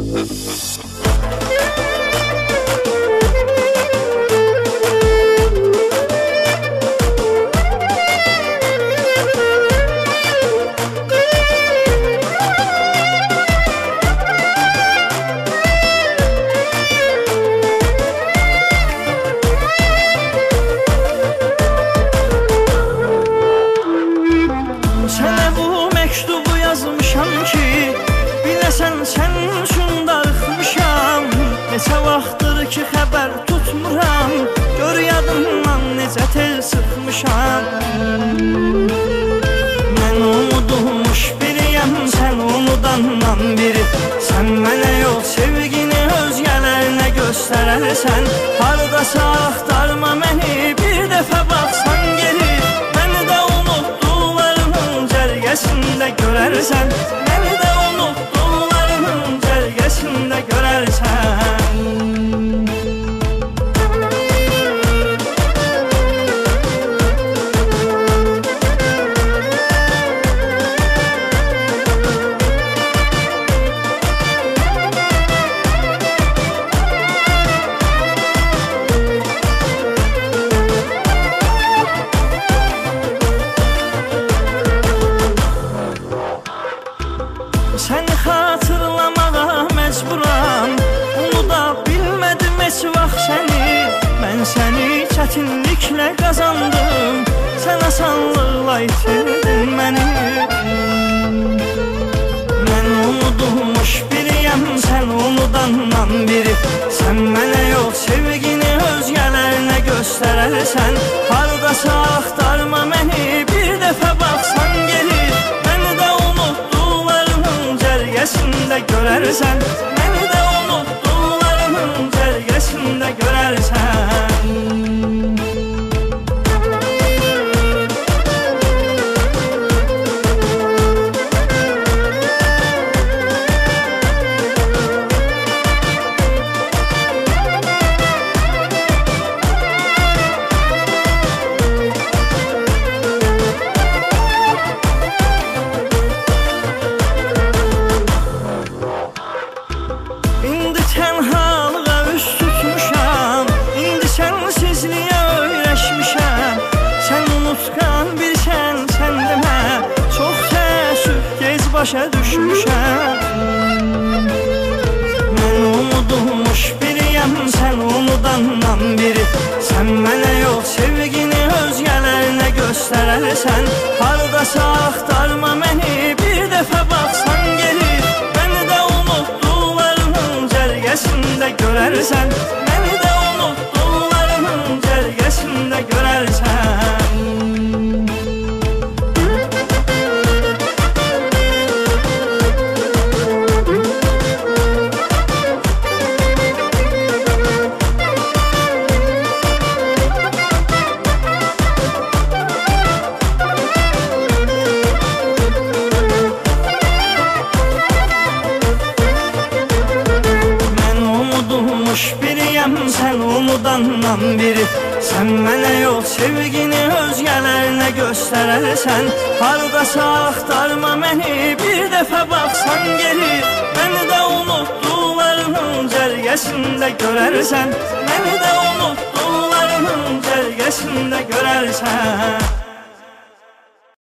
Sənə bu məktubu yazmışam ki, biləsən sənin üçün darıxmışam. Neçə vaxtdır ki xəbər tutmuram, gör yadımdan necə tel sıxmışam. Mən unudulmuş biriyəm, sən unudandan biri. Sən mənə yox sevgini özgələrinə göstərərsən. Haradasa axtarma məni, bir dəfə baxsan geri. Məni də cərgəsində görərsən, məni də unutduqlarının cərgəsində görərsən. Səni xatırlamağa məcburam, unuda bilmədim heç vaxt səni. Mən səni çətinliklə qazandım, sən asanlıqla itirdin məni. Mən unudulmuş biriyəm, sən unudandan biri. Sən mənə yox sevgini özgələrinə göstərərsən. Haradasa axtarma məni, bir dəfə baxsan geri. Məni də cərgəsində görərsən, məni də unutduqlarının cərgəsində görərsən. İndi tənhalığa üz tutmuşam, indi sənsizliyə öyrəşmişəm. Sən unutqan birsən, sən demə, çox təəssüf gec başa düşmüşəm. Mən unudulmuş biriyəm, sən unudandan biri. Sən mənə yox sevgini özgələrinə göstərərsən. Haradasa axtarma məni, bir dəfə baxsan geri. Məni də cərgəsində görərsən, məni də unutduqlarının cərgəsində görərsən. Biriyəm, sən unudandan biri. Sən mənə yox sevgini özgələrinə göstərərsən. Haradasa axtarma məni, bir dəfə baxsan geri. Məni də unutduqlarının cərgəsində görərsən, məni də unutduqlarının cərgəsində görərsən.